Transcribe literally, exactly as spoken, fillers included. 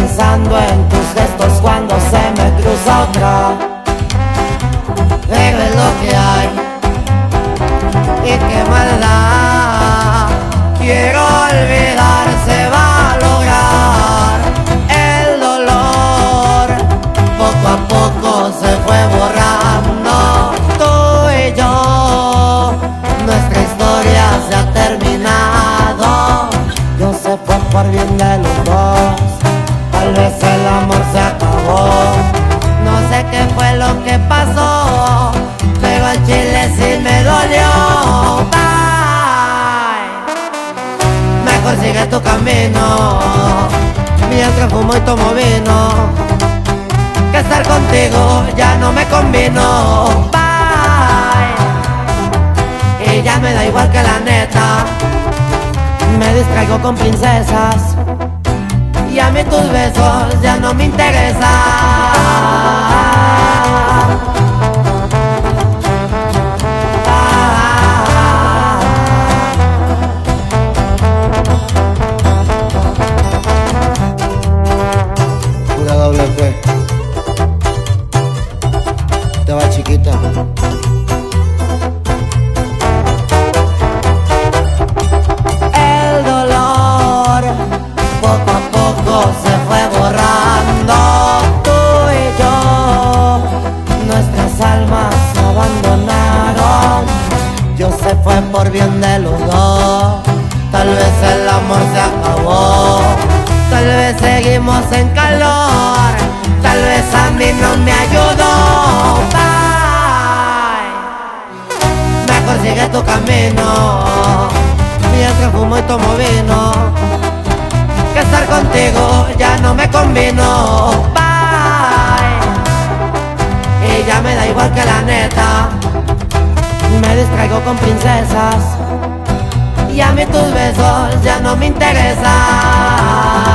pensando en tus gestos cuando se me cruza otra. Pero es lo que hay, y qué maldad. Quiero olvidar, se va a lograr. El dolor poco a poco se fue borrando. Tú y yo, nuestra historia se ha terminado. Yo se fue por bien de los dos, tal vez el amor se acabó. No sé qué fue lo que pasó, pero al chile sí me dolió. Bye. Mejor sigue tu camino, mientras fumo y tomo vino, que estar contigo ya no me convino. Bye. Y ya me da igual que la neta, me distraigo con princesas, y a mí tus besos ya no me interesan. Pura doble P, te va chiquita. Poco a poco se fue borrando. Tú y yo, nuestras almas se abandonaron. Yo se fue por bien de los dos, tal vez el amor se acabó. Tal vez seguimos en calor, tal vez a mí no me ayudó. Bye. Mejor sigue tu camino, mientras fumo y tomo vino, que estar contigo ya no me convino. Bye. Y ya me da igual que la neta, me distraigo con princesas, y a mí tus besos ya no me interesan.